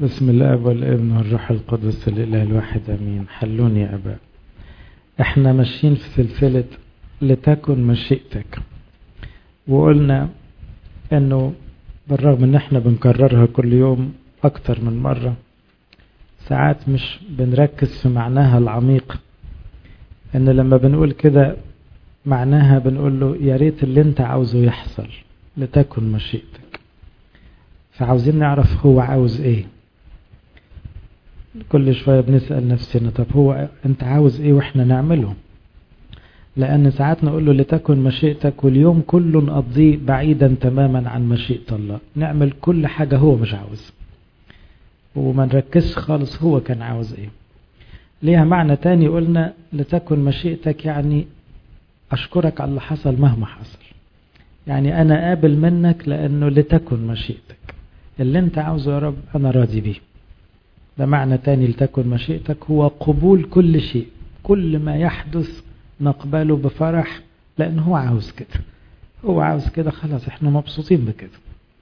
بسم الله والابن والروح القدس الإله الواحد أمين. حلوني يا أباء. احنا ماشيين في سلسلة لتكن مشيئتك، وقلنا انه بالرغم ان احنا بنكررها كل يوم اكتر من مرة، ساعات مش بنركز في معناها العميق. ان لما بنقول كده معناها بنقول له يا ريت اللي انت عاوزه يحصل، لتكن مشيئتك. فعاوزين نعرف هو عاوز ايه. كل شوية بنسأل نفسنا طب هو انت عاوز ايه واحنا نعمله؟ لان ساعات نقول له لتكن مشيئتك واليوم كله نقضيه بعيدا تماما عن مشيئة الله، نعمل كل حاجة هو مش عاوز وما نركزش خالص هو كان عاوز ايه. ليها معنى تاني قلنا لتكن مشيئتك يعني اشكرك على اللي حصل مهما حصل، يعني انا قابل منك لانه لتكن مشيئتك، اللي انت عاوزه يا رب انا راضي بيه. ده معنى تاني لتكن مشيئتك، هو قبول كل شيء، كل ما يحدث نقبله بفرح لأنه هو عاوز كده، هو عاوز كده خلاص احنا مبسوطين بكده.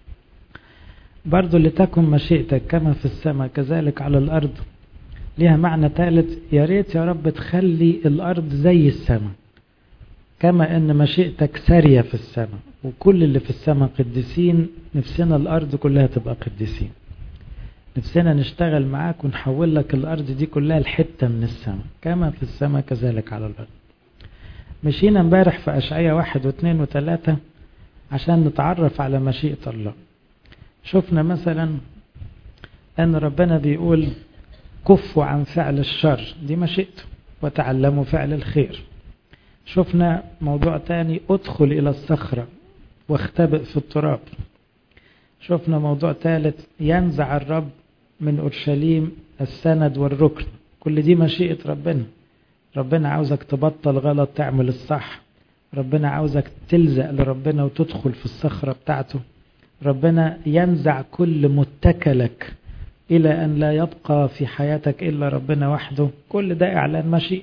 برضو لتكن مشيئتك كما في السماء كذلك على الأرض. ليها معنى ثالث، يا ريت يا رب تخلي الأرض زي السماء، كما ان مشيئتك سارية في السماء وكل اللي في السماء قديسين، نفسنا الأرض كلها تبقى قديسين، نفسنا نشتغل معاك ونحول لك الأرض دي كلها الحتة من السماء، كما في السماء كذلك على الأرض. مشينا امبارح في أشعياء 1 و2 و3 عشان نتعرف على مشيئة الله. شفنا مثلا أن ربنا بيقول كفوا عن فعل الشر، دي مشيئته، وتعلموا فعل الخير. شفنا موضوع تاني ادخل إلى الصخرة واختبئ في التراب. شفنا موضوع ثالث ينزع الرب من أورشليم السند والركن، كل دي مشيئة ربنا. ربنا عاوزك تبطل غلط تعمل الصح، ربنا عاوزك تلزق لربنا وتدخل في الصخرة بتاعته. ربنا ينزع كل متكلك إلى أن لا يبقى في حياتك إلا ربنا وحده، كل ده إعلان مشيئة.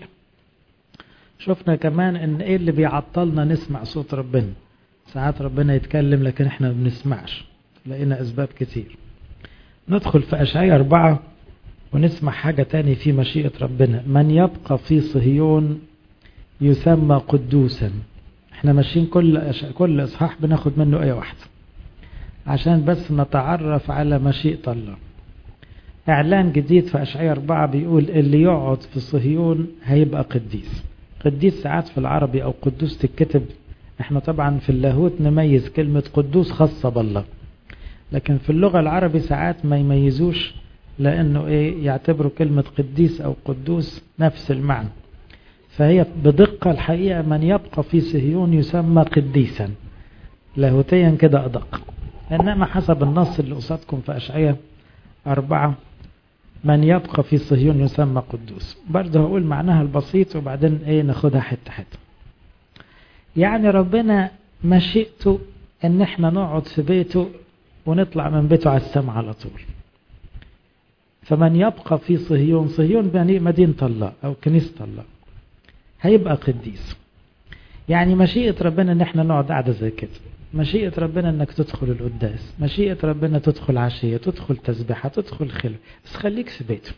شفنا كمان إن إيه اللي بيعطلنا نسمع صوت ربنا، ساعات ربنا يتكلم لكن إحنا ما بنسمعش، لقينا أسباب كتير. ندخل في أشعياء 4 ونسمع حاجة تاني في مشيئة ربنا، من يبقى في صهيون يسمى قدوسا. احنا ماشيين كل إصحاح بناخد منه آية واحدة عشان بس نتعرف على مشيئة الله. إعلان جديد في أشعياء 4 بيقول اللي يقعد في صهيون هيبقى قديس. قديس ساعات في العربي أو قدوس تتكتب، احنا طبعا في اللاهوت نميز كلمة قدوس خاصة بالله، لكن في اللغة العربي ساعات ما يميزوش لأنه يعتبروا كلمة قديس أو قدوس نفس المعنى. فهي بدقة الحقيقة من يبقى في صهيون يسمى قديسا، لاهوتيا كده أدق. إنما حسب النص اللي قصادكم في أشعياء 4 من يبقى في صهيون يسمى قدوس. برضه هقول معناها البسيط وبعدين ناخدها حتة حتة. يعني ربنا مشيئته ان احنا نقعد في بيته ونطلع من بيته على السماء على طول. فمن يبقى في صهيون، صهيون مدينة الله أو كنيسة الله، هيبقى قديس. يعني مشيئة ربنا ان احنا نقعد قاعدة زي كده، مشيئة ربنا انك تدخل القداس، مشيئة ربنا تدخل عشية، تدخل تسبيحة، تدخل خلوة، بس خليك في بيته.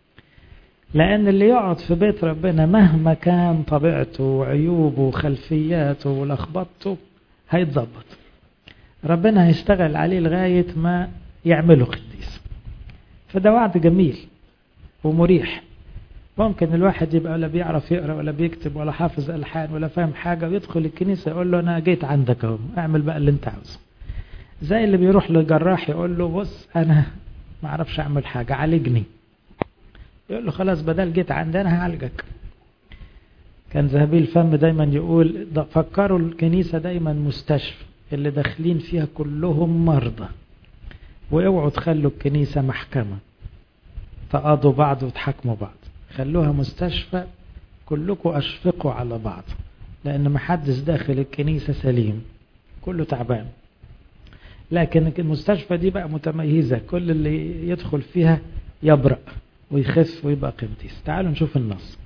لأن اللي يقعد في بيت ربنا مهما كان طبيعته وعيوبه وخلفياته ولخبطته هيتظبط، ربنا هيشتغل عليه لغاية ما يعمله قديس. فده وعد جميل ومريح. ممكن الواحد يبقى ولا بيعرف يقرأ ولا بيكتب ولا حافظ ألحان ولا فاهم حاجة، ويدخل الكنيسة يقول له أنا جيت عندك اهو، اعمل بقى اللي انت عاوزه. زي اللي بيروح للجراح يقول له بص أنا ما اعرفش أعمل حاجة عالجني، يقول له خلاص بدل جيت عندي أنا هعالجك. كان ذهبي الفم دايما يقول فكروا الكنيسة دايما مستشفى، اللي داخلين فيها كلهم مرضى، واوعوا تخلوا الكنيسة محكمة تقاضوا بعض وتحكموا بعض، خلوها مستشفى كلكم أشفقوا على بعض، لأن محدش داخل الكنيسة سليم، كله تعبان. لكن المستشفى دي بقى متميزة، كل اللي يدخل فيها يبرأ ويخف ويبقى قديس. تعالوا نشوف النص.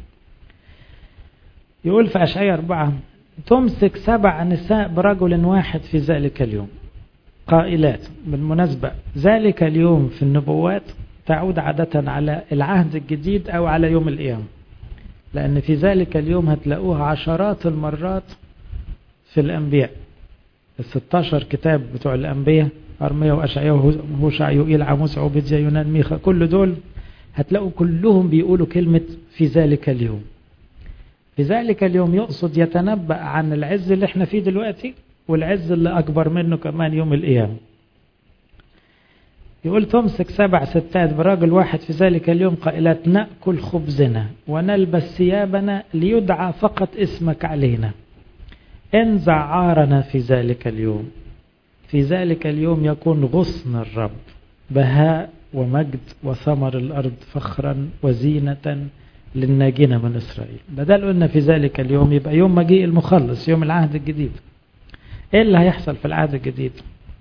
يقول في أشعياء 4 تمسك 7 نساء برجل واحد في ذلك اليوم قائلات. بالمناسبة ذلك اليوم في النبوات تعود عادة على العهد الجديد أو على يوم القيامة، لأن في ذلك اليوم هتلاقوها عشرات المرات في الأنبياء. 16 كتاب بتوع الأنبياء، أرميا وأشعياء وهوشع يوئيل عاموس عوبديا يونان ميخا، كل دول هتلاقوا كلهم بيقولوا كلمة في ذلك اليوم. في ذلك اليوم يقصد يتنبأ عن العز اللي احنا فيه دلوقتي والعز اللي أكبر منه كمان يوم القيامة. يقول تمسك 7 ستات براجل واحد في ذلك اليوم قائلات نأكل خبزنا ونلبس ثيابنا ليدعى فقط اسمك علينا، انزع عارنا في ذلك اليوم. في ذلك اليوم يكون غصن الرب بهاء ومجد وثمر الأرض فخرا وزينة للناجين من إسرائيل. بدل قلنا في ذلك اليوم يبقى يوم مجيء المخلص، يوم العهد الجديد. ايه اللي هيحصل في العهد الجديد؟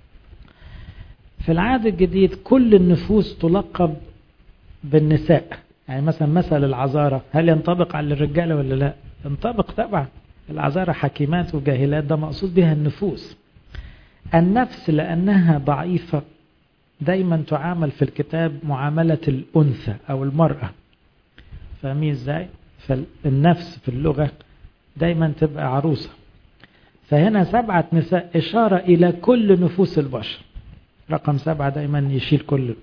في العهد الجديد كل النفوس تلقب بالنساء. يعني مثلا مثل العذارى هل ينطبق على الرجال ولا لا؟ ينطبق طبعا. العذارى حكيمات وجاهلات، ده مقصود بها النفوس. النفس لأنها ضعيفة دايما تعامل في الكتاب معاملة الأنثى أو المرأة. فاهمين ازاي؟ فالنفس في اللغة دايما تبقى عروسة. فهنا 7 نساء إشارة إلى كل نفوس البشر. رقم 7 دايما يشيل كل،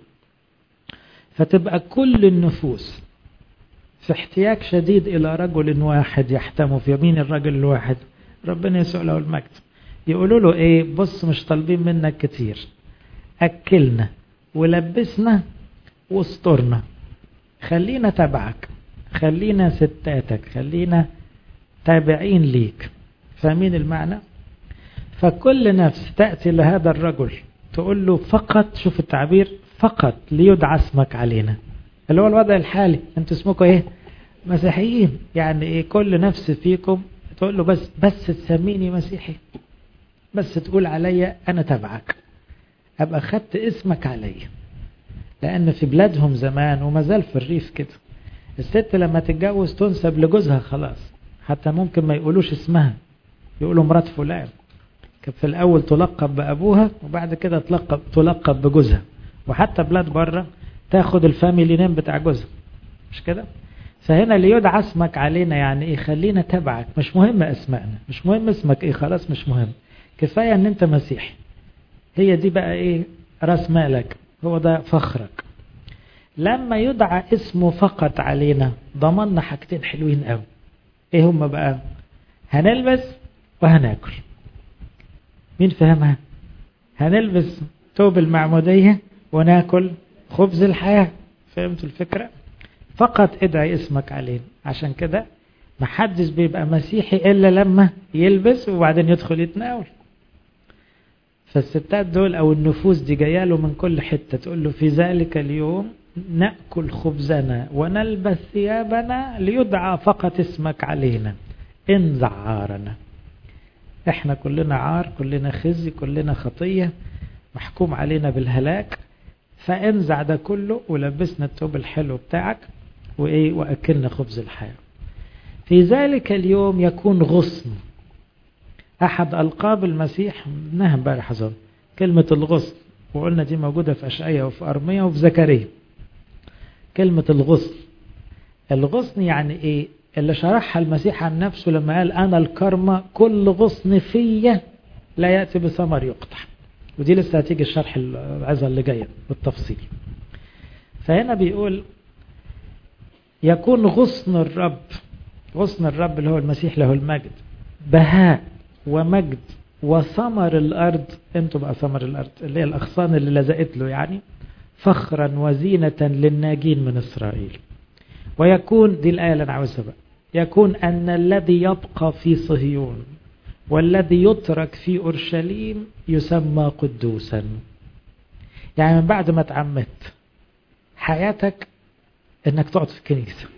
فتبقى كل النفوس في احتياج شديد إلى رجل واحد يحتموا في يمين الرجل الواحد، ربنا يسوع له المجد. يقولوا له ايه؟ بص مش طالبين منك كتير، أكلنا ولبسنا واسترنا، خلينا تبعك، خلينا ستاتك، خلينا تابعين ليك. فاهمين المعنى؟ فكل نفس تأتي لهذا الرجل تقول له فقط، شوف التعبير، فقط ليدعى اسمك علينا، اللي هو الوضع الحالي. انتوا اسمكم ايه؟ مسيحيين. يعني ايه؟ كل نفس فيكم تقول له بس تسميني مسيحي، بس تقول عليا انا تبعك، ابقى خدت اسمك عليا. لان في بلادهم زمان وما زال في الريف كده، الست لما تتجوز تنسب لجوزها خلاص، حتى ممكن ما يقولوش اسمها، يقولوا مرات فلان. كانت في الاول تلقب بابوها وبعد كده تلقب بجوزها. وحتى بلاد بره تاخد الفاميلي نيم بتاع جوزها، مش كده؟ فهنا ليدعى اسمك علينا يعني ايه؟ خلينا تبعك، مش مهم اسمائنا، مش مهم اسمك ايه، خلاص مش مهم، كفاية ان انت مسيحي. هي دي بقى ايه؟ راس مالك، هو ده فخرك. لما يدعى اسمه فقط علينا ضمننا حاجتين حلوين قوي. ايه هم بقى؟ هنلبس وهناكل. مين فهمها؟ هنلبس ثوب المعمودية وناكل خبز الحياة. فهمتوا الفكرة؟ فقط ادعي اسمك علينا. عشان كده محدش بيبقى مسيحي إلا لما يلبس وبعدين يدخل يتناول. فالستات دول أو النفوس دي جايه له من كل حتة تقول له في ذلك اليوم نأكل خبزنا ونلبس ثيابنا ليدعى فقط اسمك علينا، انزع عارنا. احنا كلنا عار، كلنا خزي، كلنا خطية، محكوم علينا بالهلاك، فانزع ده كله ولبسنا الثوب الحلو بتاعك وايه، واكلنا خبز الحياة. في ذلك اليوم يكون غصن. احد القاب المسيح منها امبارح اظن كلمة الغصن، وقلنا دي موجودة في اشعياء وفي ارميا وفي زكريا. كلمة الغصن، الغصن يعني ايه؟ اللي شرحها المسيح عن نفسه لما قال انا الكرمة، كل غصن فيا لا يأتي بثمر يقطع. ودي لسه هتيجي الشرح العظة اللي جاية بالتفصيل. فهنا بيقول يكون غصن الرب، غصن الرب اللي هو المسيح له المجد، بهاء ومجد وثمر الأرض. انتوا بقى ثمر الأرض اللي هي الأغصان اللي لزقت له، يعني فخرا وزينة للناجين من إسرائيل. ويكون، دي الآية اللي أنا عاوزها بقى، يكون أن الذي يبقى في صهيون والذي يترك في أورشليم يسمى قدوسا. يعني من بعد ما تعمدت حياتك انك تقعد في الكنيسة،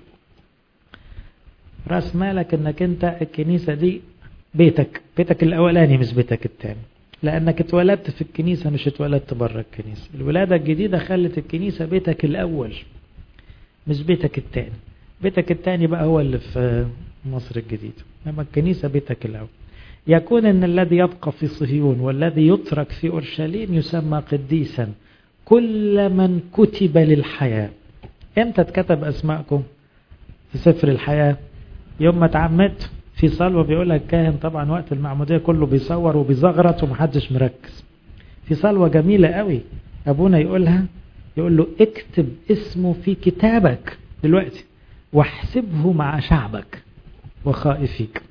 راس مالك انك انت الكنيسة دي بيتك، بيتك الاولاني مش بيتك التاني، لانك اتولدت في الكنيسة مش اتولدت بره الكنيسة. الولادة الجديدة خلت الكنيسة بيتك الاول مش بيتك التاني. بيتك التاني بقى هو اللي في مصر الجديدة، لما الكنيسة بيتك الاول. يكون ان الذي يبقى في صهيون والذي يترك في اورشليم يسمى قديسا، كل من كتب للحياة. امتى اتكتب اسماءكم في سفر الحياة؟ يوم ما اتعمدت. في صلوة بيقولها الكاهن طبعا وقت المعمودية، كله بيصور وبيزغرط ومحدش مركز. في صلوة جميلة قوي ابونا يقولها، يقول له اكتب اسمه في كتابك دلوقتي واحسبه مع شعبك وخائفيك.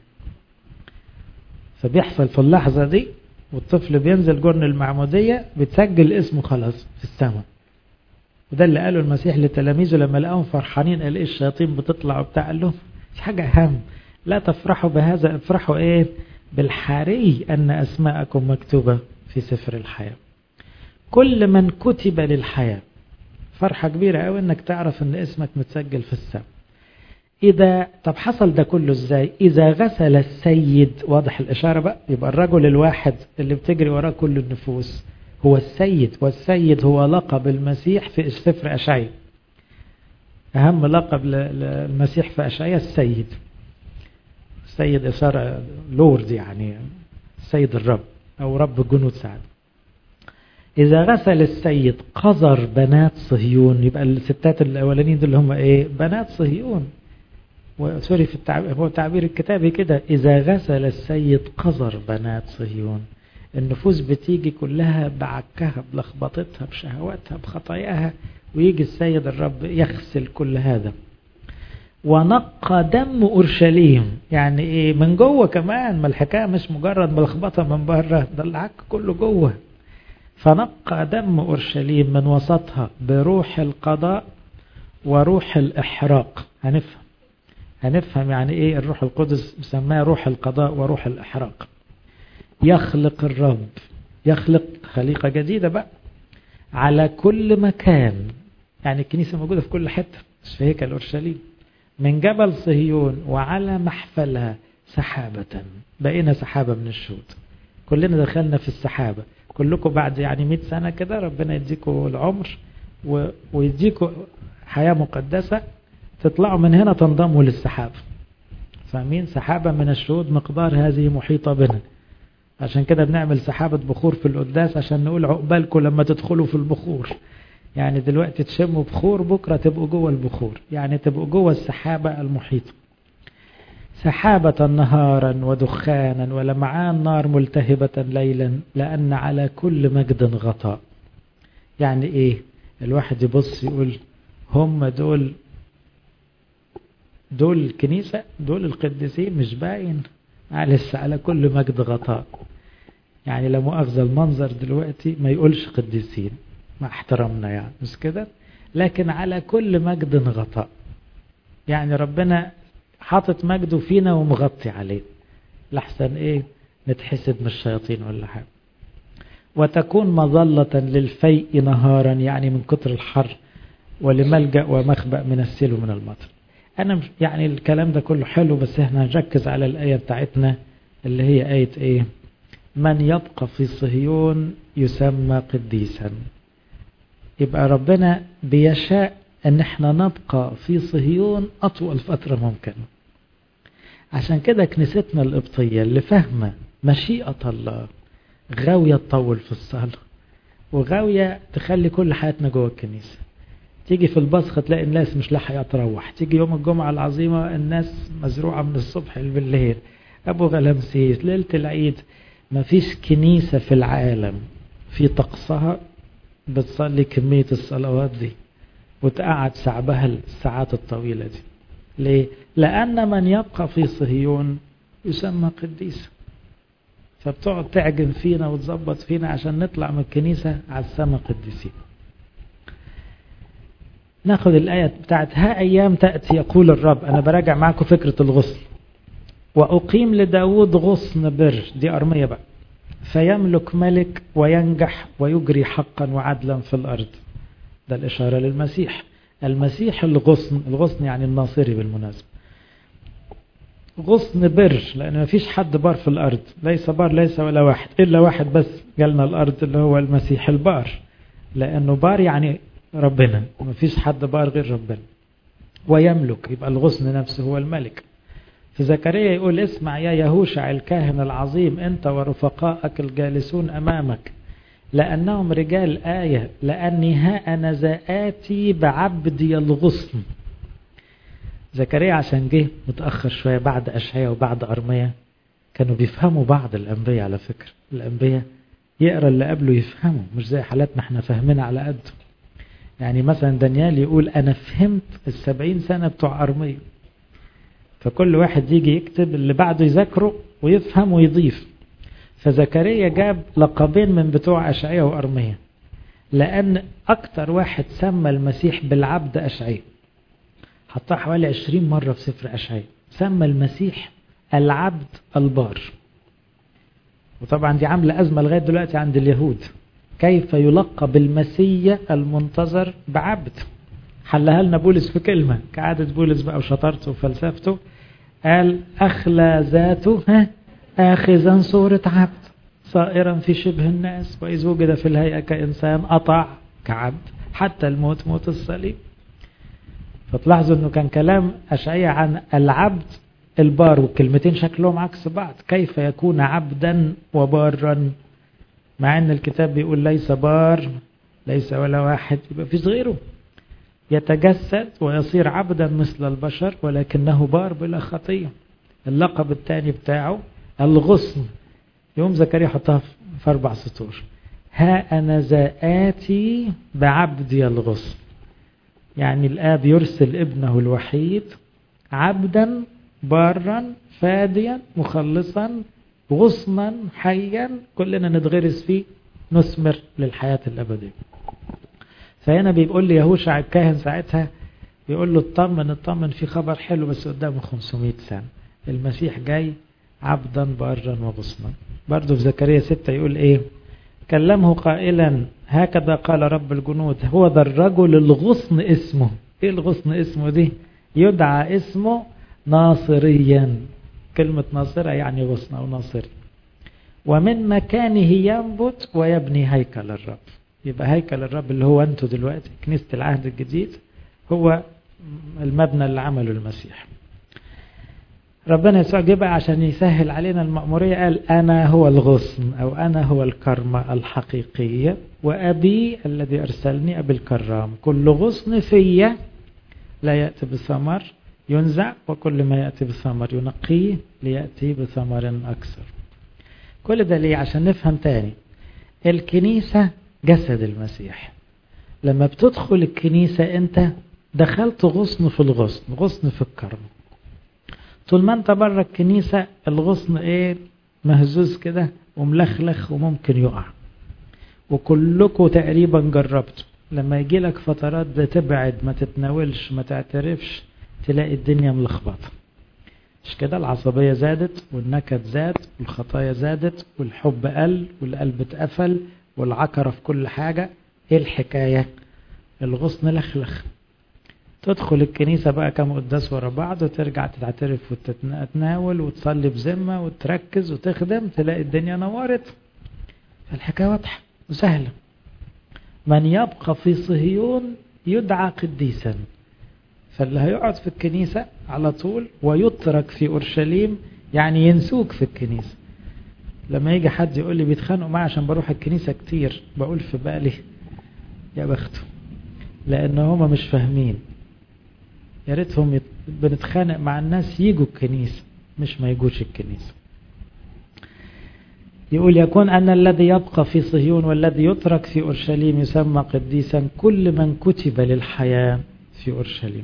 فبيحصل في اللحظة دي والطفل بينزل جرن المعمودية بتسجل اسمه خلاص في السماء. وده اللي قاله المسيح لتلاميذه لما لقاهم فرحانين، قال ايه الشياطين بتطلع وبتاع، قال لهم مش حاجة أهم، لا تفرحوا بهذا، افرحوا ايه بالحري أن أسماءكم مكتوبة في سفر الحياة. كل من كتب للحياة. فرحة كبيرة قوي انك تعرف ان اسمك متسجل في السماء. طب حصل ده كله ازاي؟ إذا غسل السيد، واضح الإشارة بقى، يبقى الرجل الواحد اللي بتجري وراه كل النفوس هو السيد، والسيد هو لقب المسيح في سفر أشعياء. أهم لقب للمسيح في أشعياء السيد. السيد إشارة لورد، يعني السيد الرب أو رب الجنود سعد. إذا غسل السيد قذر بنات صهيون، يبقى الستات الأولانيين دول هم إيه؟ بنات صهيون. وسوري في التعبير، هو تعبير الكتابي كده، إذا غسل السيد قذر بنات صهيون. النفوس بتيجي كلها بعكها بلخبطتها بشهواتها بخطاياها، ويجي السيد الرب يغسل كل هذا. ونقى دم أورشليم، يعني إيه؟ من جوه كمان، ما الحكاية مش مجرد ملخبطة من بره، ده العك كله جوه. فنقى دم أورشليم من وسطها بروح القضاء وروح الإحراق. هنفهم يعني ايه الروح القدس بسماه روح القضاء وروح الإحراق. يخلق الرب، يخلق خليقة جديدة بقى على كل مكان. يعني الكنيسة موجودة في كل حتة، مش في هيكل أورشليم. من جبل صهيون وعلى محفلها سحابة. بقينا سحابة من الشهود، كلنا دخلنا في السحابة. كلكم بعد يعني 100 سنة كده ربنا يديكم العمر ويديكم حياة مقدسة، تطلعوا من هنا تنضموا للسحاب. فاهمين؟ سحابة من الشهود مقدار هذه محيطة بنا. عشان كده بنعمل سحابة بخور في القداس عشان نقول عقبالكم لما تدخلوا في البخور. يعني دلوقتي تشموا بخور، بكرة تبقوا جوه البخور، يعني تبقوا جوه السحابة المحيطة. سحابة نهارا ودخانا ولمعان نار ملتهبة ليلا، لأن على كل مجد غطاء. يعني ايه؟ الواحد يبص يقول هم دول الكنيسة، دول القديسين، مش باين معلش على كل مجد غطاء. يعني لا مؤاخذة المنظر دلوقتي ما يقولش قديسين مع احترامنا، يعني مش كده، لكن على كل مجد غطاء. يعني ربنا حاطط مجده فينا ومغطي عليه، لحسن ايه نتحسد من الشياطين ولا حاجة. وتكون مظلة للفيء نهارا، يعني من كتر الحر، ولملجأ ومخبأ من السيل ومن المطر. أنا يعني الكلام ده كله حلو، بس احنا هنركز على الآية بتاعتنا اللي هي آية ايه؟ من يبقى في صهيون يسمى قديسا. يبقى ربنا بيشاء ان احنا نبقى في صهيون أطول فترة ممكنة. عشان كده كنيستنا القبطية اللي فاهمة مشيئة الله غاوية تطول في الصلاة، وغاوية تخلي كل حياتنا جوه الكنيسة. تيجي في البصخة تلاقي الناس مش لاحقة تروح، تيجي يوم الجمعة العظيمة الناس مزروعة من الصبح بالليل، أبو غلمسيس، ليلة العيد. مفيش كنيسة في العالم في طقسها بتصلي كمية الصلوات دي وتقعد شعبها الساعات الطويلة دي. ليه؟ لأن من يبقى في صهيون يسمى قديس. فبتقعد تعجن فينا وتظبط فينا عشان نطلع من الكنيسة على السماء قديسين. ناخد الآية بتاعت ها أيام تأتي يقول الرب. أنا براجع معكم فكرة الغصن. وأقيم لداود غصن بر، دي أرمية بقى، فيملك ملك وينجح ويجري حقا وعدلا في الأرض. ده الإشارة للمسيح. المسيح الغصن يعني الناصري بالمناسبة. غصن بر، لأن ما فيش حد بار في الأرض، ليس بار ليس ولا واحد، إلا واحد بس جالنا الأرض اللي هو المسيح البار، لأنه بار يعني ربنا، ما فيش حد بار غير ربنا. ويملك، يبقى الغصن نفسه هو الملك. في زكريا يقول اسمع يا يهوشع الكاهن العظيم أنت ورفقائك الجالسون أمامك، لأنهم رجال آية، لأني ها أنا ذا آتي بعبدي الغصن. زكريا عشان جه متأخر شوية بعد أشعياء وبعد أرميا، كانوا بيفهموا بعض الأنبياء. على فكرة الأنبياء يقرأ اللي قبله يفهمه، مش زي حالاتنا احنا فاهمين على قد. يعني مثلا دانيال يقول أنا فهمت 70 سنة بتوع أرميا. فكل واحد يجي يكتب اللي بعده يذكره ويفهم ويضيف. فزكريا جاب لقبين من بتوع أشعياء وأرميا، لأن أكتر واحد سمى المسيح بالعبد أشعياء، حطها حوالي 20 مرة في سفر أشعياء، سمى المسيح العبد البار. وطبعا دي عاملة أزمة لغاية دلوقتي عند اليهود، كيف يلقب المسيح المنتظر بعبد؟ حلها لنا بولس في كلمة كعادة بولس بقى وشطارته وفلسفته، قال أخلى ذاته آخذا صورة عبد صائرا في شبه الناس، وإذ وجد في الهيئة كإنسان أطاع كعبد حتى الموت، موت الصليب. فتلاحظوا أنه كان كلام أشعياء عن العبد البار، والكلمتين شكلهم عكس بعض. كيف يكون عبدا وبارا؟ مع أن الكتاب بيقول ليس بار، ليس ولا واحد، يبقى فيش غيره. يتجسد ويصير عبدا مثل البشر، ولكنه بار بلا خطية. اللقب الثاني بتاعه الغصن. يوم زكريا حطها في 4 سطور، ها أنا ذا آتي بعبدي الغصن. يعني الآب يرسل ابنه الوحيد عبدا بارا فاديا مخلصا غصنا حيا، كلنا نتغرس فيه نثمر للحياة الأبدية. فهنا بيقول لي يهوشع الكاهن ساعتها، بيقول له اطمن في خبر حلو، بس قدامه 500 سنة المسيح جاي عبدا بارا وغصنا. برضو في زكريا 6 يقول ايه؟ كلمه قائلا هكذا قال رب الجنود هو ذا الرجل الغصن اسمه. ايه الغصن اسمه دي؟ يدعى اسمه ناصريا. كلمة ناصرة يعني غصن او ناصري. ومن مكانه ينبت ويبني هيكل الرب. يبقى هيكل الرب اللي هو انتوا دلوقتي كنيسة العهد الجديد هو المبنى اللي عمله المسيح. ربنا يسوع جه بقى عشان يسهل علينا المأمورية، قال أنا هو الغصن، أو أنا هو الكرمة الحقيقية، وأبي الذي أرسلني أبي الكرام. كل غصن فيا لا يأتي بثمر ينزع، وكل ما يأتي بثمر ينقيه ليأتي بثمر أكثر. كل ده ليه؟ عشان نفهم تاني. الكنيسة جسد المسيح. لما بتدخل الكنيسة أنت دخلت غصن في الغصن، غصن في الكرمة. طول ما انت بره الكنيسة الغصن ايه؟ مهزوز كده وملخلخ وممكن يقع. وكلكم تقريبا جربتوا لما يجي لك فترات ده تبعد، ما تتناولش، ما تعترفش، تلاقي الدنيا ملخبطة. مش كده؟ العصبية زادت والنكد زاد والخطايا زادت والحب قل والقلب اتقفل والعكرة في كل حاجة. ايه الحكاية؟ الغصن لخلخ. تدخل الكنيسة بقى كم قداس ورا بعض وترجع تعترف وتتناول وتصلي بذمة وتركز وتخدم، تلاقي الدنيا نورت. الحكاية واضحة وسهلة. من يبقى في صهيون يدعى قديسا. فاللي هيقعد في الكنيسة على طول ويترك في أورشليم يعني ينسوك في الكنيسة. لما يجي حد يقول لي بيتخانقوا معي عشان بروح الكنيسة كتير، بقول في بالي يا بخته، لأن هما مش فاهمين. يا ريتهم بنتخانق مع الناس يجوا الكنيسة، مش ما يجوش الكنيسة. يقول يكون أن الذي يبقى في صهيون والذي يترك في أورشليم يسمى قديسا كل من كتب للحياة في أورشليم.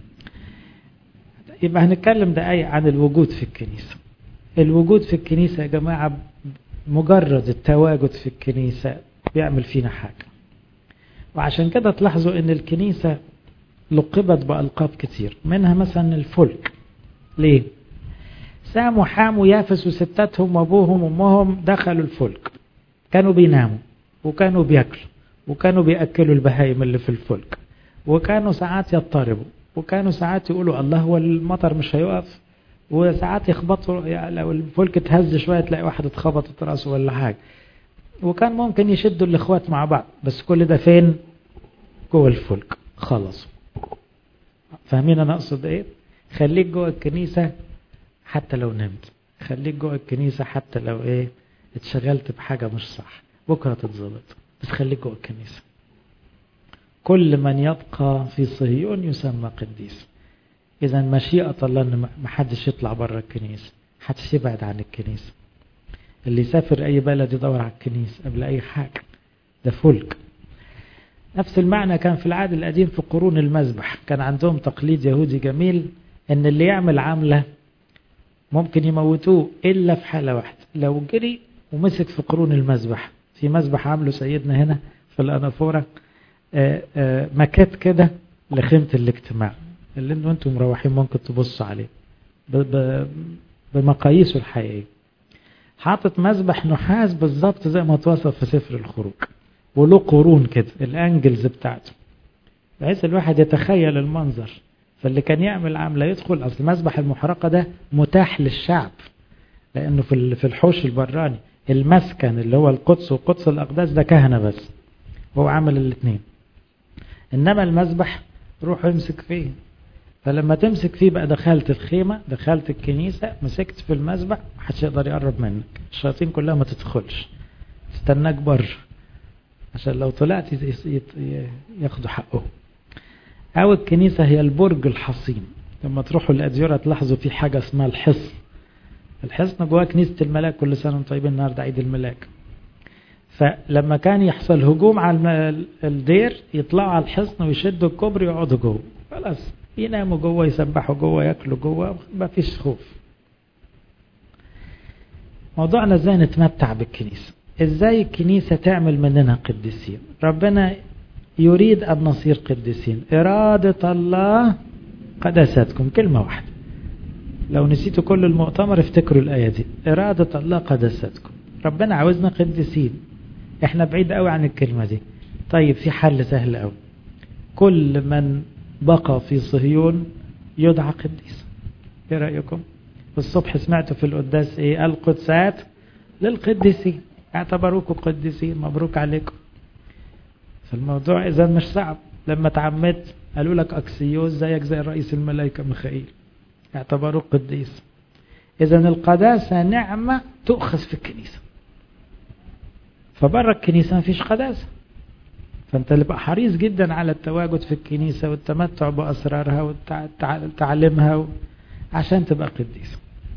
يبقى هنتكلم دقايق عن الوجود في الكنيسة. الوجود في الكنيسة يا جماعة مجرد التواجد في الكنيسة بيعمل فينا حاجة. وعشان كده تلاحظوا ان الكنيسة لقبت بألقاب كتير، منها مثلا الفلك. ليه؟ سام وحام ويافس وستاتهم وابوهم وامهم دخلوا الفلك، كانوا بيناموا وكانوا بياكلوا وكانوا بيأكلوا البهايم اللي في الفلك، وكانوا ساعات يضطربوا، وكانوا ساعات يقولوا الله هو المطر مش هيقف، وساعات يخبطوا لو الفلك اتهز شوية تلاقي واحد اتخبطت راسه ولا حاجة، وكان ممكن يشدوا الاخوات مع بعض. بس كل ده فين؟ جوه الفلك. خلص. فاهمين انا اقصد ايه؟ خليك جوه الكنيسة حتى لو نمت، خليك جوه الكنيسة حتى لو ايه اتشغلت بحاجة مش صح، بكرة تتظبط، بس خليك جوه الكنيسة. كل من يبقى في صهيون يسمى قديس. إذا مشيئة الله أن محدش يطلع بره الكنيسة، محدش يبعد عن الكنيسة. اللي يسافر أي بلد يدور على الكنيسة قبل أي حاجة، ده فلك. نفس المعنى كان في العهد القديم في قرون المذبح. كان عندهم تقليد يهودي جميل ان اللي يعمل عملة ممكن يموتوه الا في حالة واحدة، لو جري ومسك في قرون المذبح. في مذبح عمله سيدنا هنا في الأنافورة مكات كده لخيمة الاجتماع، اللي انتم مروحين ممكن تبصوا عليه بمقاييسه الحقيقية. حاطط مذبح نحاس بالظبط زي ما توصف في سفر الخروج، وله قرون كده الانجلز بتاعته، بحيث الواحد يتخيل المنظر. فاللي كان يعمل عملة يدخل، اصل مذبح المحرقة ده متاح للشعب لانه في الحوش البراني. المسكن اللي هو القدس وقدس الاقداس ده كهنة بس، هو عمل الاثنين. انما المذبح روح يمسك فيه. فلما تمسك فيه بقى دخلت الخيمة، دخلت الكنيسة، مسكت في المذبح، محدش يقدر يقرب منك، الشياطين كلها ما تدخلش، تستناك بره عشان لو طلعت ياخدوا حقه. او الكنيسة هي البرج الحصين. لما تروحوا الأديرة تلاحظوا في حاجة اسمها الحصن. الحصن جواه كنيسة الملاك، كل سنة وانتم طيبين، النهارده عيد الملاك. فلما كان يحصل هجوم على الدير يطلعوا على الحصن ويشدوا الكوبري ويقعدوا جوه، خلاص يناموا جوه، يسبحوا جوه، ياكلوا جوه، ما فيش خوف. موضوعنا ازاي نتمتع بالكنيسة، ازاي الكنيسة تعمل مننا قديسين. ربنا يريد أن نصير قديسين. إرادة الله قداستكم، كلمة واحدة، لو نسيتوا كل المؤتمر افتكروا الآية دي، إرادة الله قداستكم. ربنا عاوزنا قديسين، احنا بعيد قوي عن الكلمة دي. طيب في حل سهل قوي، كل من بقى في صهيون يدعى قديس. ايه رأيكم؟ الصبح سمعتوا في القداس ايه؟ القدسات للقديسين، اعتبروكم قديسين، مبروك عليكم. فالموضوع اذا مش صعب. لما تعمدت قالوا لك اكسيوس زيك زي رئيس الملائكة ميخائيل، اعتبروك قديس. اذا القداسة نعمة تؤخذ في الكنيسة، فبره الكنيسة ما فيش قداسة. فانت اللي بقى حريص جدا على التواجد في الكنيسة والتمتع بأسرارها وتعلمها عشان تبقى قديس.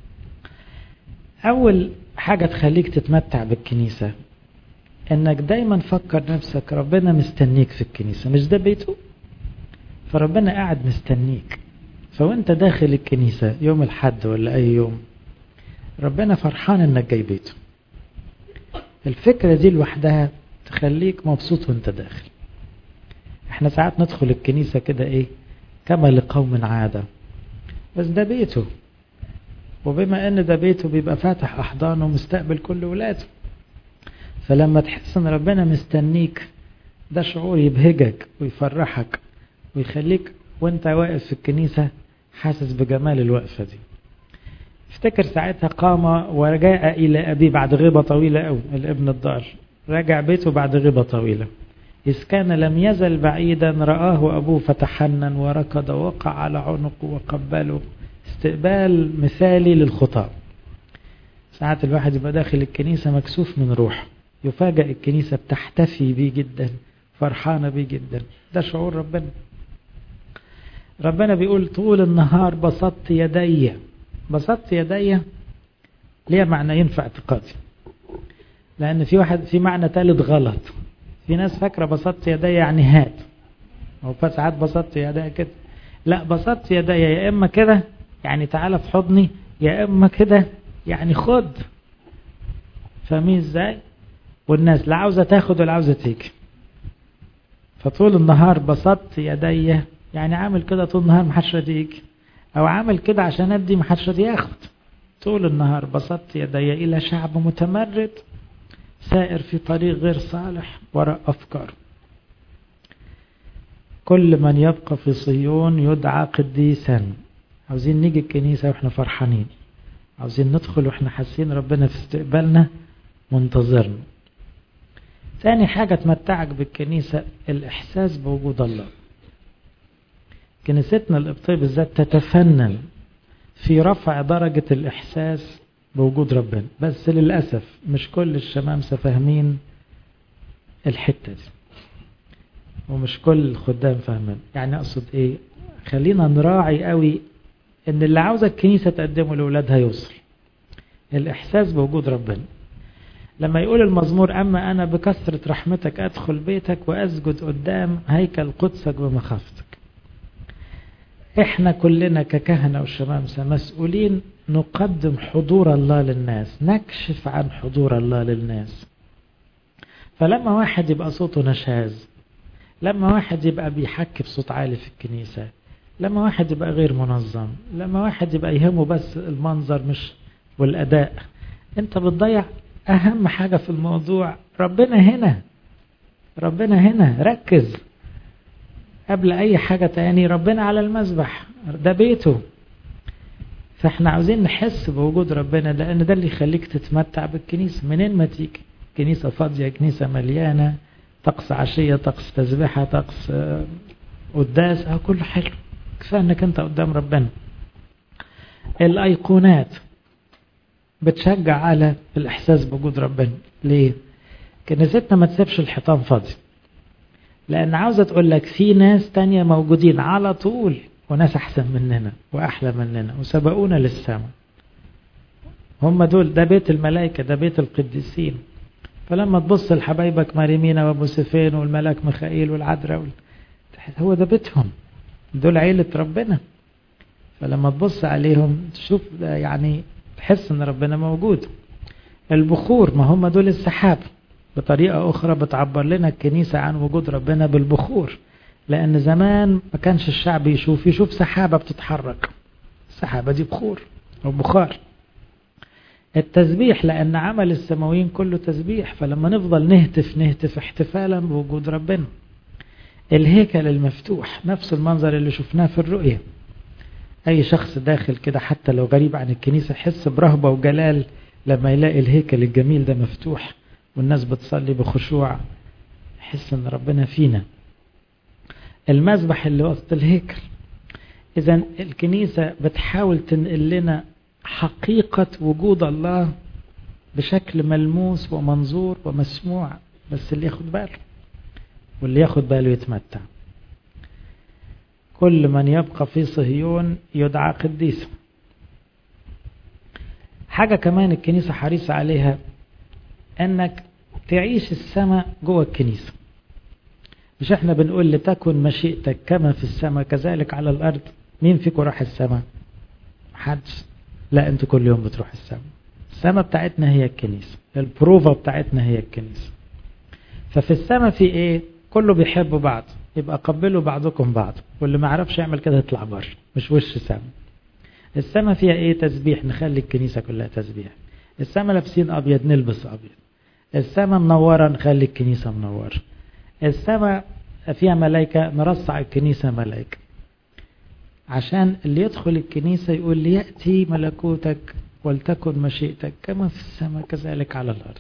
اول حاجة تخليك تتمتع بالكنيسة انك دايما فكر نفسك ربنا مستنيك في الكنيسة، مش ده بيته؟ فربنا قاعد مستنيك. فوانت داخل الكنيسة يوم الحد ولا اي يوم، ربنا فرحان انك جاي بيته. الفكرة دي لوحدها تخليك مبسوط وانت داخل. احنا ساعات ندخل الكنيسة كده ايه، كما لقوم عادة، بس ده بيته، وبما ان ده بيته بيبقى فاتح احضانه ومستقبل كل ولاده. فلما تحس ان ربنا مستنيك، ده شعور يبهجك ويفرحك ويخليك وانت واقف في الكنيسة حاسس بجمال الوقفة دي. افتكر ساعتها قام ورجاء إلى أبيه بعد غيبة طويلة أو الابن الضال رجع بيته بعد غيبة طويلة، إذ كان لم يزل بعيدا رآه أبوه فتحنن وركض ووقع على عنقه وقبله، استقبال مثالي للخطاب. ساعات الواحد يبقى داخل الكنيسة مكسوف من روح، يفاجأ الكنيسة بتحتفي بيه جدا، فرحانة بيه جدا. ده شعور ربنا. ربنا بيقول طول النهار بسطت يدي. بسطت يدي ليه معنيين في اعتقادي، لأن في معنى ثالث غلط. في ناس فاكرة بسطت يدي يعني هات، أو ساعات بسطت يدي كده. لا، بسطت يدي يا إما كده يعني تعالى في حضني، يا إما كده يعني خد. فاهمين ازاي؟ والناس لا عاوزة تاخد ولا عاوزة تيجي. فطول النهار بسطت يدي يعني عامل كده طول النهار محدش راضي يجي، او عامل كده عشان ادي محدش راضي ياخد. طول النهار بسطت يدي الى شعب متمرد سائر في طريق غير صالح وراء افكار. كل من يبقى في صهيون يدعى قديسا. عاوزين نيجي الكنيسة واحنا فرحانين، عاوزين ندخل واحنا حاسين ربنا في استقبالنا منتظرنا. ثاني حاجة تمتعك بالكنيسة الإحساس بوجود الله. كنيستنا القبطية بالذات تتفنن في رفع درجة الإحساس بوجود ربنا، بس للأسف مش كل الشمامسة فاهمين الحتة دي، ومش كل الخدام فاهمين. يعني أقصد إيه؟ خلينا نراعي قوي إن اللي عاوزة الكنيسة تقدمه لأولادها يوصل الإحساس بوجود ربنا. لما يقول المزمور أما أنا بكثرة رحمتك أدخل بيتك وأسجد قدام هيكل قدسك بمخافتك. إحنا كلنا ككهنة وشمامسة مسؤولين نقدم حضور الله للناس، نكشف عن حضور الله للناس. فلما واحد يبقى صوته نشاز، لما واحد يبقى بيحكي بصوت عالي في الكنيسة، لما واحد يبقى غير منظم، لما واحد يبقى يهمه بس المنظر مش والأداء، انت بتضيع أهم حاجة في الموضوع. ربنا هنا، ربنا هنا، ركز قبل أي حاجة تاني. ربنا على المذبح، ده بيته. فاحنا عاوزين نحس بوجود ربنا، لأن ده اللي يخليك تتمتع بالكنيسة. منين ما تيجي كنيسة فاضية، كنيسة مليانة، طقس عشية، طقس تسبيحة، طقس قداس، كله حلو، كفاية انك انت قدام ربنا. الأيقونات بتشجع على الإحساس بوجود ربنا. ليه؟ كنيستنا ما تسيبش الحيطان فاضي، لأن عاوزة تقول لك في ناس تانية موجودين على طول، وناس أحسن مننا وأحلى مننا وسبقونا للسماء. هم دول، ده بيت الملائكة، ده بيت القديسين. فلما تبص لحبايبك مريمينا وابو سفين والملاك ميخائيل والعذراء هو ده بيتهم، دول عيلة ربنا. فلما تبص عليهم تشوف يعني تحس ان ربنا موجود. البخور، ما هم دول السحاب. بطريقة اخرى بتعبر لنا الكنيسة عن وجود ربنا بالبخور، لان زمان ما كانش الشعب يشوف سحابة بتتحرك، السحابة دي بخور او بخار. التسبيح، لأن عمل السماويين كله تسبيح، فلما نفضل نهتف احتفالا بوجود ربنا. الهيكل المفتوح، نفس المنظر اللي شفناه في الرؤية. أي شخص داخل كده حتى لو غريب عن الكنيسة يحس برهبة وجلال لما يلاقي الهيكل الجميل ده مفتوح والناس بتصلي بخشوع، يحس ان ربنا فينا. المذبح اللي وسط الهيكل. إذن الكنيسة بتحاول تنقل لنا حقيقة وجود الله بشكل ملموس ومنظور ومسموع، بس اللي ياخد باله، واللي ياخد باله يتمتع. كل من يبقى في صهيون يدعى قديس. حاجة كمان الكنيسة حريصة عليها، انك تعيش السماء جوه الكنيسة. مش احنا بنقول لتكن مشيئتك كما في السماء كذلك على الارض؟ مين فيكم راح السماء؟ محدش. لا، انتوا كل يوم بتروح السماء. السماء بتاعتنا هي الكنيسة، البروفة بتاعتنا هي الكنيسة. ففي السماء في ايه؟ كله بيحب بعض، يبقى قبلوا بعضكم بعض، واللي ما عرفش يعمل كده يطلع بره، مش وش سماء. السماء فيها ايه؟ تسبيح، نخلي الكنيسة كلها تسبيح. السماء لابسين ابيض نلبس ابيض. السماء منورة نخلي الكنيسة منورة. السماء فيها ملائكة نرصع الكنيسة ملائكة، عشان اللي يدخل الكنيسة يقول ليأتي ملكوتك ولتكن مشيئتك كما في السماء كذلك على الأرض.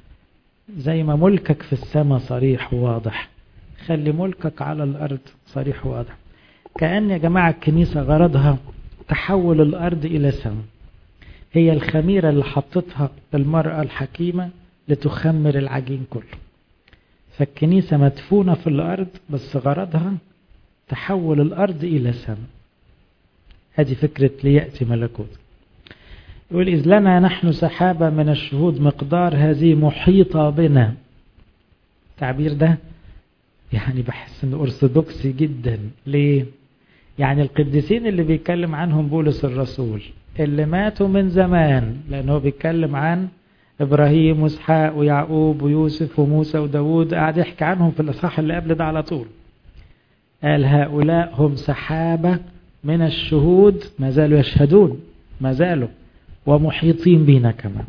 زي ما ملكك في السماء صريح وواضح، خلي ملكك على الأرض صريح وواضح. كأن يا جماعة الكنيسة غرضها تحول الأرض إلى سماء. هي الخميرة اللي حطتها المرأة الحكيمة لتخمر العجين كله. فالكنيسة مدفونة في الأرض، بس غرضها تحول الأرض إلى سماء. هذه فكرة ليأتي ملكوت. يقول إذ لنا نحن سحابة من الشهود مقدار هذه محيطة بنا. التعبير ده يعني بحس انه أرثوذكسي جدا. ليه؟ يعني القديسين اللي بيتكلم عنهم بولس الرسول اللي ماتوا من زمان، لأنه بيتكلم عن إبراهيم وإسحاق ويعقوب ويوسف وموسى وداود، قاعد يحكي عنهم في الإصحاح اللي قبل ده على طول. قال هؤلاء هم سحابة من الشهود، ما زالوا يشهدون، ما زالوا ومحيطين بينا كمان.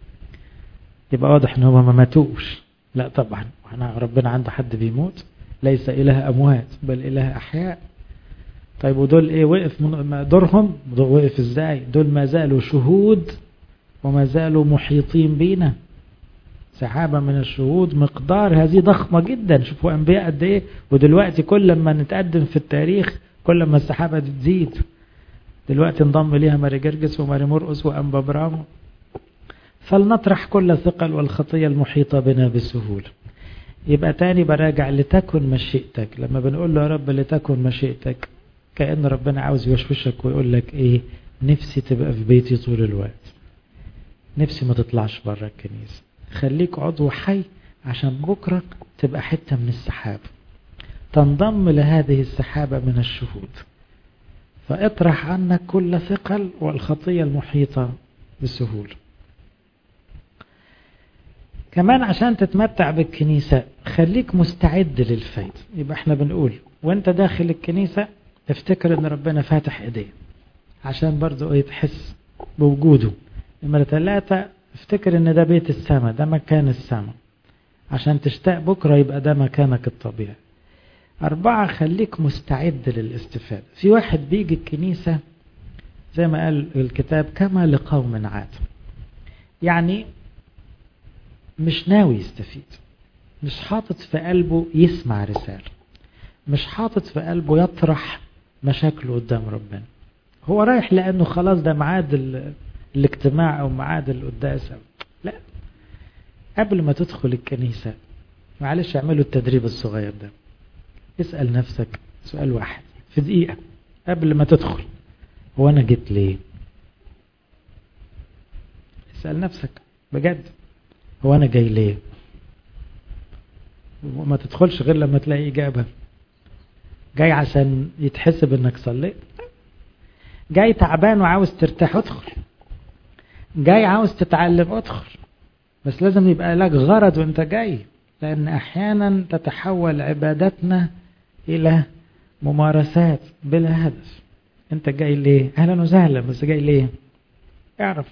يبقى واضح ان هم ما ماتوش. لا طبعا، واحنا ربنا عنده حد بيموت؟ ليس إله أموات بل إله أحياء. طيب ودول ايه وقف من دورهم؟ وقف ازاي؟ دول ما زالوا شهود وما زالوا محيطين بينا. سحابة من الشهود مقدار هذه ضخمة جدا. شوفوا أنبياء قد ايه، ودلوقتي كل ما نتقدم في التاريخ كل ما السحابة تزيد. دلوقتي انضم ليها ماري جرجس وماري مرقس وأنبا برامو. فلنطرح كل ثقل والخطية المحيطة بنا بسهولة. يبقى تاني براجع لتكن مشيئتك. لما بنقول له يا رب لتكن مشيئتك، كأن ربنا عاوز يوشوشك ويقول لك ايه، نفسي تبقى في بيتي طول الوقت، نفسي ما تطلعش بره الكنيسة، خليك عضو حي عشان بكرة تبقى حتة من السحاب، تنضم لهذه السحابة من الشهود، فاطرح عنك كل ثقل والخطية المحيطة بسهولة. كمان عشان تتمتع بالكنيسة خليك مستعد للفايد. يبقى احنا بنقول وانت داخل الكنيسة افتكر ان ربنا فاتح ايديه عشان برضو تحس بوجوده. نمرة 3 افتكر ان ده بيت السماء، ده مكان السماء، عشان تشتاق بكرة يبقى ده مكانك الطبيعي. 4 خليك مستعد للاستفادة. في واحد بيجي الكنيسة زي ما قال الكتاب كما لقوم عاد، يعني مش ناوي يستفيد، مش حاطط في قلبه يسمع رسالة، مش حاطط في قلبه يطرح مشاكله قدام ربنا. هو رايح لأنه خلاص ده معاد الاجتماع أو معاد القداس. لا، قبل ما تدخل الكنيسة معلش اعملوا التدريب الصغير ده. اسأل نفسك سؤال واحد في دقيقة قبل ما تدخل، هو أنا جيت ليه؟ اسأل نفسك بجد، هو أنا جاي ليه؟ وما تدخلش غير لما تلاقي إجابة. جاي عشان يتحسب انك صليت؟ جاي تعبان وعاوز ترتاح؟ ادخل. جاي عاوز تتعلم؟ ادخل. بس لازم يبقى لك غرض وانت جاي، لان احيانا تتحول عبادتنا الى ممارسات بلا هدف. انت جاي ليه؟ اهلا وسهلا، بس جاي ليه؟ اعرف.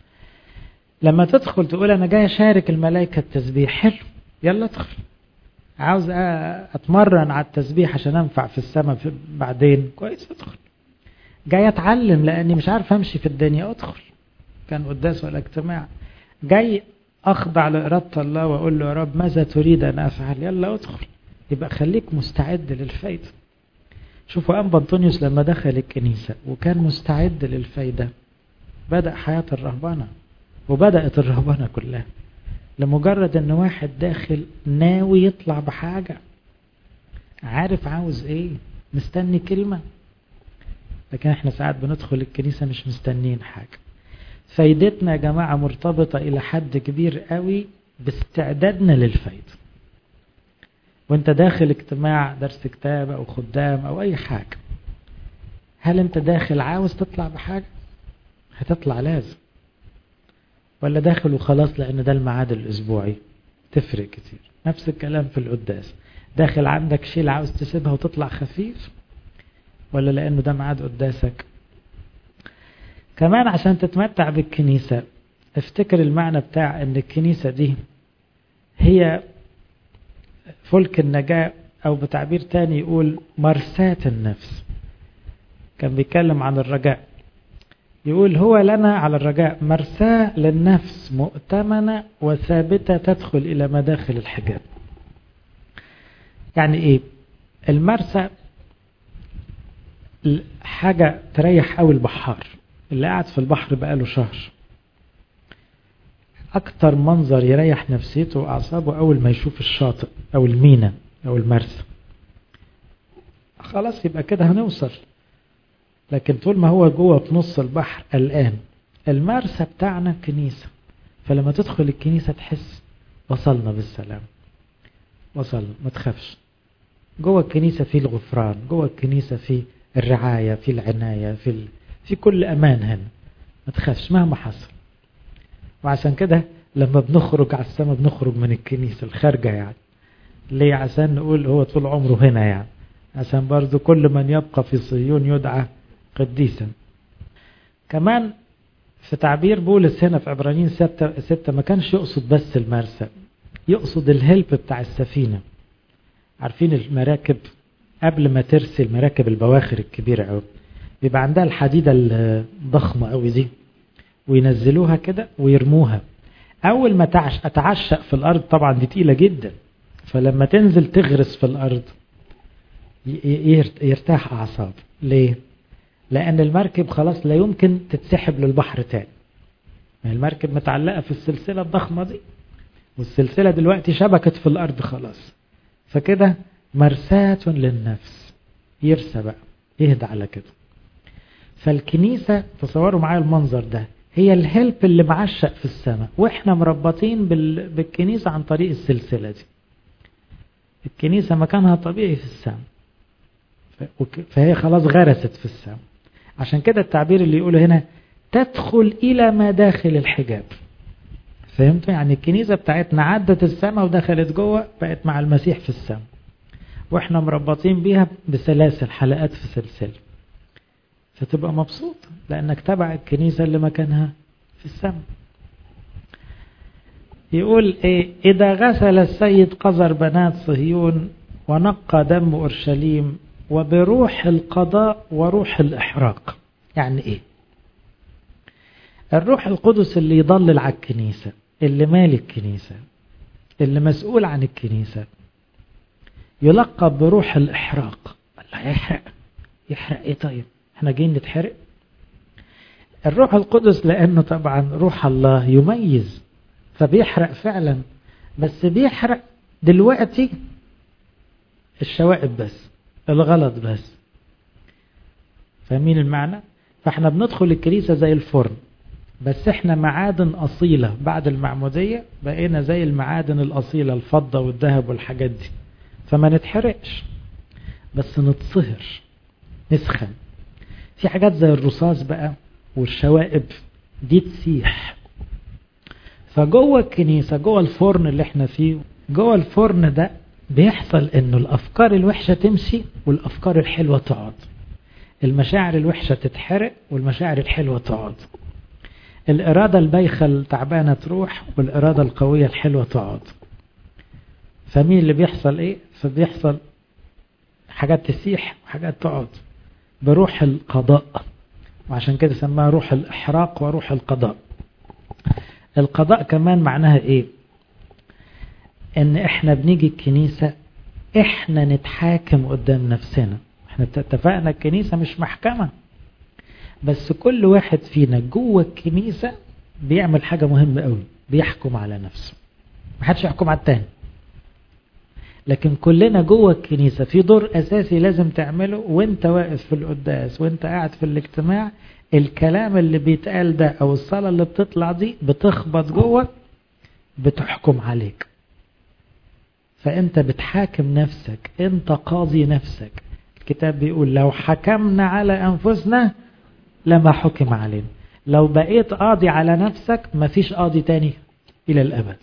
لما تدخل تقول انا جاي اشارك الملائكة التسبيح، حلو، يلا ادخل. عاوز اتمرن على التسبيح عشان انفع في السماء بعدين، كويس، ادخل. جاي اتعلم لاني مش عارف امشي في الدنيا، ادخل. كان قداس ولا اجتماع. جاي اخضع لإرادة الله واقول له يا رب ماذا تريد ان افعل، يلا ادخل. يبقى خليك مستعد للفايدة. شوفوا أنبا أنطونيوس لما دخل الكنيسة وكان مستعد للفايدة، بدأ حياة الرهبنة، وبدأت الرهبنة كلها لمجرد ان واحد داخل ناوي يطلع بحاجة، عارف عاوز ايه، مستني كلمة. لكن احنا ساعات بندخل الكنيسة مش مستنين حاجة. فايدتنا يا جماعة مرتبطة الى حد كبير قوي باستعدادنا للفايدة. وانت داخل اجتماع درس كتاب او خدام او اي حاجة، هل انت داخل عاوز تطلع بحاجة؟ هتطلع لازم. ولا داخل وخلاص لان ده الميعاد الاسبوعي؟ تفرق كتير. نفس الكلام في القداس، داخل عندك شيء عاوز تسيبها وتطلع خفيف، ولا لانه ده ميعاد قداسك؟ كمان عشان تتمتع بالكنيسة افتكر المعنى بتاع ان الكنيسة دي هي فلك النجاة، او بتعبير تاني يقول مرساة النفس. كان بيتكلم عن الرجاء، يقول هو لنا على الرجاء مرساة للنفس مؤتمنة وثابتة تدخل إلى مداخل الحجاب. يعني إيه المرسى؟ حاجة تريح قوي البحار. اللي قاعد في البحر بقاله شهر، أكتر منظر يريح نفسيته وأعصابه أول ما يشوف الشاطئ أو المينا أو المرسى. خلاص يبقى كده هنوصل. لكن طول ما هو جوه في نص البحر قلقان. المرسى بتاعنا كنيسة، فلما تدخل الكنيسة تحس وصلنا بالسلام، وصلنا، ما تخافش. جوه الكنيسة في الغفران، جوه الكنيسة في الرعاية، في العناية، في كل أمان هنا، ما تخافش مهما حصل. وعشان كده لما بنخرج على السماء بنخرج من الكنيسة الخارجة يعني. ليه؟ عشان نقول هو طول عمره هنا يعني، عشان برضو كل من يبقى في صهيون يدعى قديسا. كمان في تعبير بولس هنا في عبرانيين 6 ما كانش يقصد بس المرسى، يقصد الهلب بتاع السفينة. عارفين المراكب قبل ما ترسل، مراكب البواخر الكبيرة قوي بيبقى عندها الحديدة الضخمة قوي دي، وينزلوها كده ويرموها. أول ما أتعشق في الأرض، طبعا دي تقيلة جدا، فلما تنزل تغرس في الأرض يرتاح أعصاب. ليه؟ لأن المركب خلاص لا يمكن تتسحب للبحر تاني، المركب متعلقة في السلسلة الضخمة دي، والسلسلة دلوقتي شبكت في الأرض خلاص، فكده مرساة للنفس، يرسى بقى، يهدى على كده. فالكنيسة تصوروا معايا المنظر ده، هي الهلب اللي معشق في السماء، واحنا مربطين بالكنيسة عن طريق السلسلة دي. الكنيسة مكانها طبيعي في السماء، فهي خلاص غرست في السماء. عشان كده التعبير اللي يقوله هنا تدخل إلى ما داخل الحجاب. فهمتوا؟ يعني الكنيسة بتاعتنا عدت السماء ودخلت جوه، بقت مع المسيح في السماء، واحنا مربطين بيها بسلاسل، حلقات في سلسلة، فتبقى مبسوط لأنك تبع الكنيسة اللي مكانها في السماء. يقول إيه؟ إذا غسل السيد قذر بنات صهيون ونقى دم أورشليم وبروح القضاء وروح الإحراق. يعني إيه؟ الروح القدس اللي يضلل على الكنيسة، اللي مالي الكنيسة، اللي مسؤول عن الكنيسة، يلقب بروح الإحراق. الله يحرق. يحرق إيه طيب؟ احنا جايين نتحرق؟ الروح القدس لأنه طبعا روح الله يميز، فبيحرق فعلا، بس بيحرق دلوقتي الشوائب بس، الغلط بس. فاهمين المعنى؟ فاحنا بندخل الكنيسة زي الفرن، بس احنا معادن أصيلة بعد المعمودية، بقينا زي المعادن الأصيلة، الفضة والذهب والحاجات دي، فما نتحرقش بس نتصهر، نسخن. في حاجات زي الرصاص بقى والشوائب دي تسيح. فجوه الكنيسة، جوه الفرن اللي احنا فيه، جوه الفرن ده بيحصل انه الافكار الوحشة تمشي والافكار الحلوة تقعد، المشاعر الوحشة تتحرق والمشاعر الحلوة تقعد، الارادة البايخة التعبانة تروح والارادة القوية الحلوة تقعد. فمين اللي بيحصل ايه؟ فبيحصل حاجات تسيح وحاجات تقعد بروح القضاء، وعشان كده سماها روح الإحراق وروح القضاء. القضاء كمان معناها ايه؟ ان احنا بنيجي الكنيسة احنا نتحاكم قدام نفسنا. احنا اتفقنا الكنيسة مش محكمة، بس كل واحد فينا جوه الكنيسة بيعمل حاجة مهمة قوي، بيحكم على نفسه. محدش يحكم على التاني، لكن كلنا جوه الكنيسة في دور أساسي لازم تعمله. وانت واقف في القداس وانت قاعد في الاجتماع، الكلام اللي بيتقال ده أو الصلاة اللي بتطلع دي بتخبط جوه، بتحكم عليك. فانت بتحاكم نفسك، انت قاضي نفسك. الكتاب بيقول لو حكمنا على أنفسنا لما حكم علينا. لو بقيت قاضي على نفسك مفيش قاضي تاني إلى الأبد.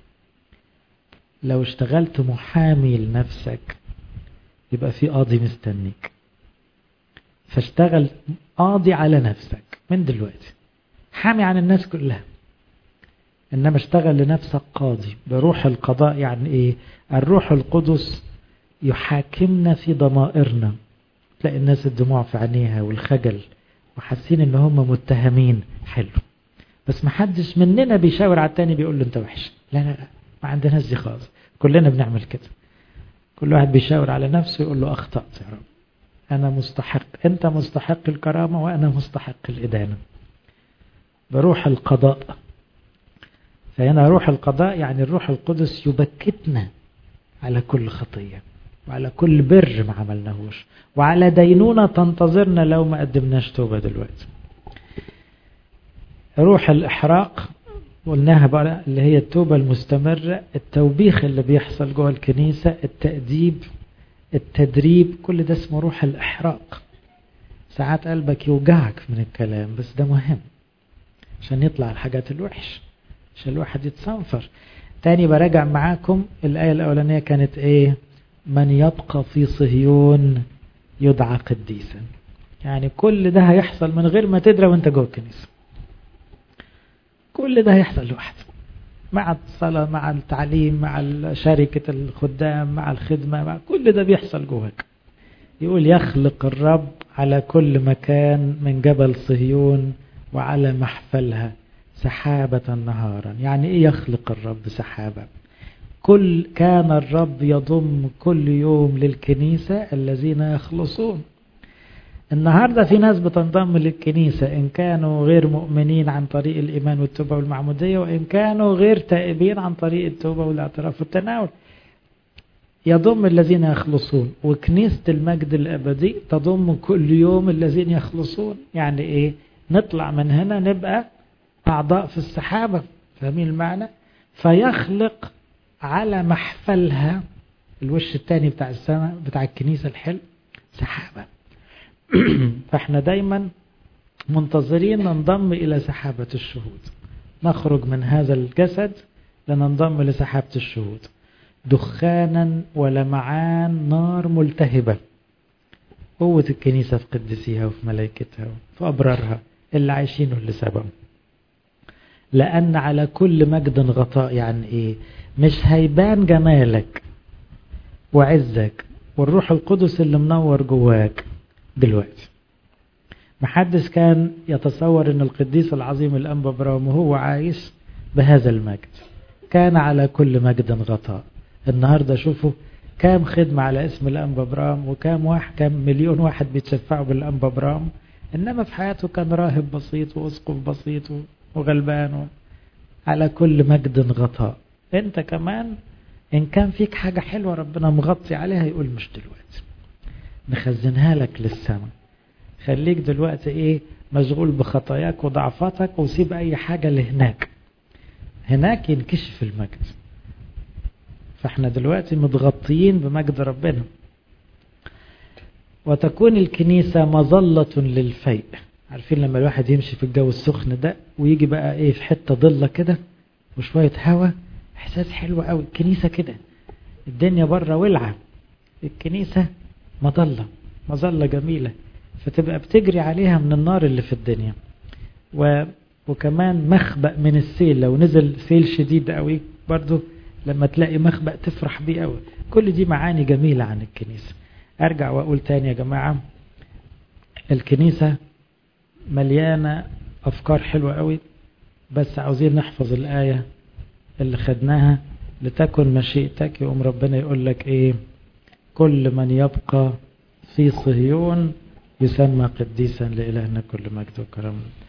لو اشتغلت محامي لنفسك يبقى في قاضي مستنيك، فاشتغل قاضي على نفسك من دلوقتي، حامي عن الناس كلها، إنما اشتغل لنفسك قاضي بروح القضاء. يعني إيه؟ الروح القدس يحاكمنا في ضمائرنا. تلاقي الناس الدموع في عينيها والخجل وحاسين إن هم متهمين. حلو، بس محدش مننا بيشاور على التاني بيقول له أنت وحش. لا لا لا، ما عندناش دي خالص. كلنا بنعمل كده، كل واحد بيشاور على نفسه يقول له أخطأت يا رب، أنا مستحق، أنت مستحق الكرامة وأنا مستحق الإدانة. بروح القضاء. فهنا روح القضاء يعني الروح القدس يبكتنا على كل خطية وعلى كل بر ما عملناهوش وعلى دينونة تنتظرنا لو ما قدمناش توبة دلوقتي. روح الإحراق قلناها بقى اللي هي التوبة المستمرة، التوبيخ اللي بيحصل جوه الكنيسة، التأديب، التدريب، كل ده اسمه روح الإحراق. ساعات قلبك يوجعك من الكلام، بس ده مهم عشان يطلع الحاجات الوحش، عشان الواحد يتصنفر. تاني براجع معاكم الآية الأولانية كانت إيه؟ من يبقى في صهيون يدعى قديسا. يعني كل ده هيحصل من غير ما تدري وانت جوه الكنيسة. كل ده هيحصل لوحده، مع الصلاة، مع التعليم، مع شركة الخدام، مع الخدمة، مع كل ده بيحصل جواك. يقول يخلق الرب على كل مكان من جبل صهيون وعلى محفلها سحابة نهارا. يعني ايه يخلق الرب سحابة؟ كان الرب يضم كل يوم للكنيسة الذين يخلصون. النهاردة في ناس بتنضم للكنيسة إن كانوا غير مؤمنين عن طريق الإيمان والتوبة والمعمودية، وإن كانوا غير تائبين عن طريق التوبة والاعتراف والتناول. يضم الذين يخلصون، وكنيسة المجد الأبدي تضم كل يوم الذين يخلصون. يعني إيه؟ نطلع من هنا نبقى أعضاء في السحابة. فاهمين المعنى؟ فيخلق على محفلها الوش الثاني بتاع السماء بتاع الكنيسة الحلو سحابة. فاحنا دايما منتظرين ننضم إلى سحابة الشهود، نخرج من هذا الجسد لننضم لسحابة الشهود، دخانا ولمعان نار ملتهبة. قوة الكنيسة في قدسيها وفي ملائكتها وفي أبرارها اللي عايشين واللي سبب. لأن على كل مجد غطاء. يعني إيه؟ مش هيبان جمالك وعزك والروح القدس اللي منور جواك دلوقتي. محدش كان يتصور ان القديس العظيم الأنبا برام وهو عايش بهذا المجد. كان على كل مجد غطاء. النهاردة شوفوا كام خدمة على اسم الأنبا برام، وكام مليون واحد بيتشفعوا بالأنبا برام، إنما في حياته كان راهب بسيط وأسقف بسيط وغلبان. على كل مجد غطاء. انت كمان ان كان فيك حاجة حلوة ربنا مغطي عليها، يقول مش دلوقتي، نخزنها لك للسماء. خليك دلوقتي ايه؟ مشغول بخطاياك وضعفاتك، وسيب اي حاجة لهناك. هناك ينكشف المجد. فاحنا دلوقتي متغطيين بمجد ربنا. وتكون الكنيسة مظلة للفيء. عارفين لما الواحد يمشي في الجو السخن ده ويجي بقى ايه في حتة ضلة كده وشوية هوا، احساس حلو قوي. الكنيسة كده، الدنيا بره ولعة، الكنيسة مظلة جميلة، فتبقى بتجري عليها من النار اللي في الدنيا. وكمان مخبأ من السيل. لو نزل سيل شديد قوي برضو لما تلاقي مخبأ تفرح بيه قوي. كل دي معاني جميلة عن الكنيسة. ارجع واقول تاني يا جماعة، الكنيسة مليانة افكار حلوة قوي، بس عاوزين نحفظ الآية اللي خدناها لتكن مشيئتك. يقوم ربنا يقول لك ايه؟ كل من يبقى في صهيون يسمى قديسا لإلهنا كل مجد وكرم.